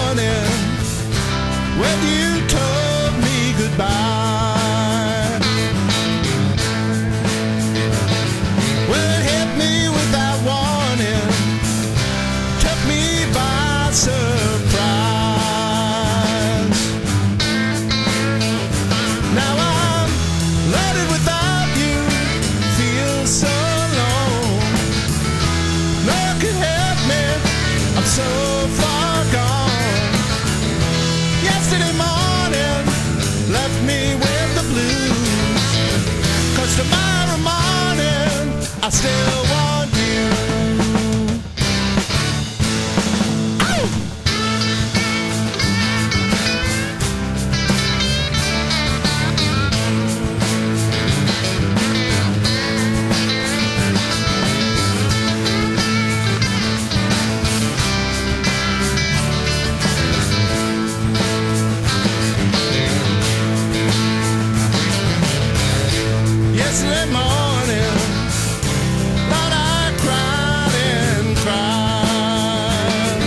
morning when you told me goodbye. Well, it hit me without warning, took me by surprise. Now I'm loaded without you, feel so alone. No one can help me, I'm so far gone. Yesterday morning left me with the blues, 'cause tomorrow morning I still want you. Ow! Yesterday morning, Lord, I cried and cried.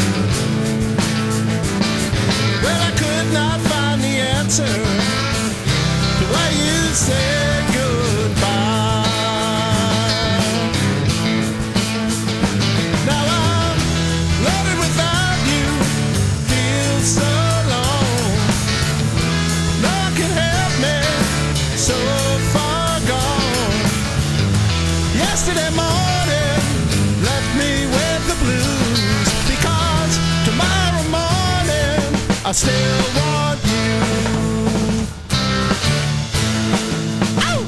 Well, I could not find the answer to why you said goodbye. Now I'm loaded without you, feel so alone. No one can help me, so far gone. Yesterday morning left me with the blues, because tomorrow morning I still want you. Ow!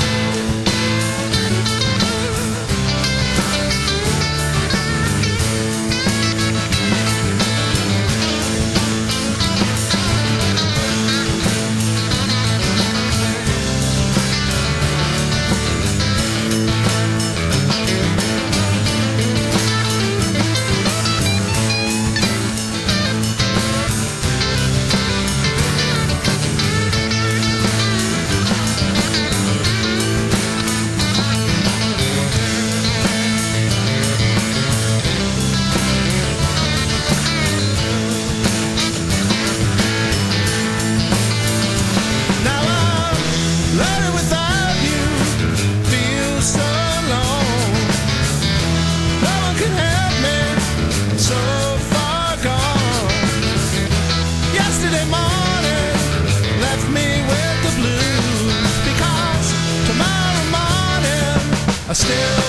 Now I'm loaded without you, feel so alone. No one can help me, so far gone. Yesterday morning left me with the blues, because tomorrow morning I still